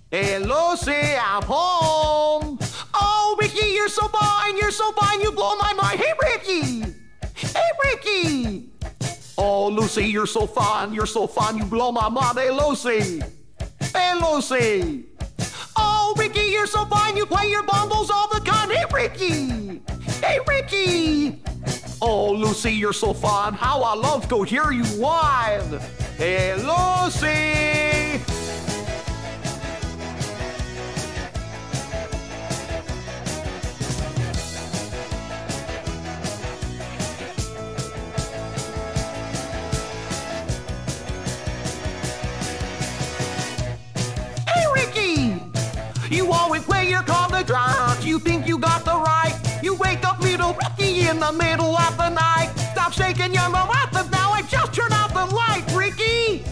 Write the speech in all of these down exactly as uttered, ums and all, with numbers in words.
Hey, Lucy, I'm home. Oh, Ricky, you're so fine, you're so fine, you blow my mind. Hey, Ricky. Hey, Ricky. Oh, Lucy, you're so fun, you're so fun, you blow my mind. Hey, Lucy. Hey, Lucy. Oh, Ricky, you're so fine, you play your bundles all the time. Hey, Ricky. Hey, Ricky. Oh, Lucy, you're so fun, how I love to hear you whine. Hey, Lucy. You always play your card the drunk. You think you got the right. You wake up little Ricky in the middle of the night. Stop shaking your mouth now. I just turned out the light, Ricky.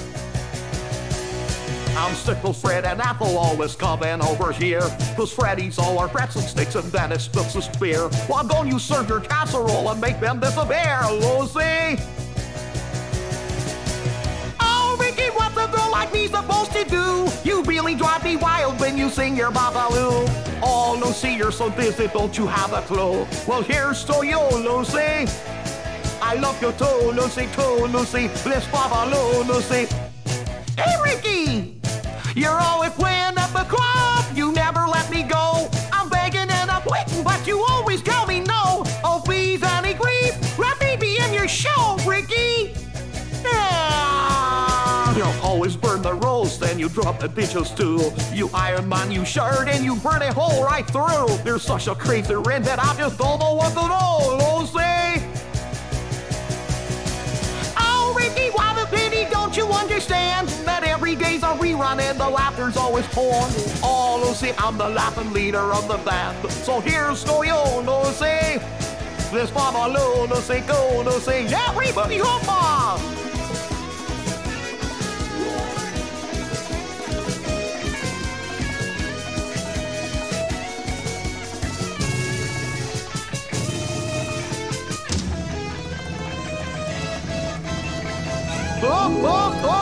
I'm Stickle Fred and Apple always coming over here. Cause Freddy's all our pretzel sticks and Dennis spills his beer. Why don't you serve your casserole and make them disappear, Lucy? What's a girl like me supposed to do? You really drive me wild when you sing your babaloo. Oh, Lucy, you're so dizzy, don't you have a clue? Well, here's to you, Lucy. I love you too, Lucy, too, Lucy. Let's babaloo, Lucy. Hey, Ricky, you're always playing at the club. You never let me go. I'm begging and I'm pleading, but you always tell me no. Oh, please, any grief, let me be in your show, Ricky. You always burn the rolls, then you drop the dishes too. You iron my new shirt and you burn a hole right through. There's such a crazy rent that I just don't know what to do, Lucy. Oh, Ricky, why the pity, don't you understand? That every day's a rerun and the laughter's always porn. Oh, Lucy, I'm the laughing leader of the band. So here's to you, Lucy. Let's babaloo, Lucy, go, Lucy. Everybody hop on! Oh, oh, oh!